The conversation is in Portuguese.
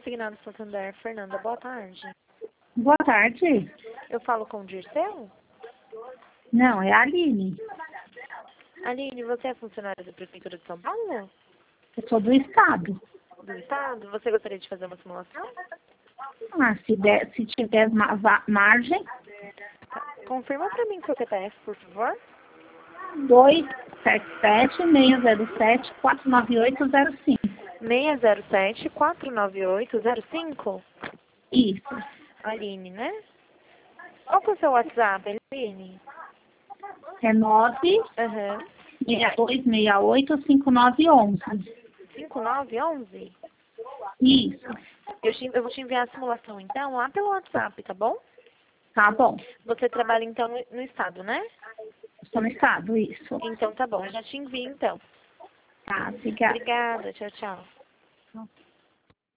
Consignado Santander, Fernanda, boa tarde. Boa tarde. Eu falo com o Dirceu? Não, é a Aline. Aline, você é funcionária da Prefeitura de São Paulo? Eu sou do Estado. Do Estado? Você gostaria de fazer uma simulação? Ah, se tiver margem, Confirma para mim seu CPF, por favor. 277-607-49805. 607-498-05? Isso. Aline, né? Qual que é o seu WhatsApp, Aline? É 96268-5911. 5911? Isso. Eu vou te enviar a simulação, então, lá pelo WhatsApp, tá bom? Tá bom. Você trabalha, então, no Estado, né? Estou no Estado, isso. Então, tá bom. Eu já te envio, então. Tá, obrigada. Obrigada. Tchau, tchau.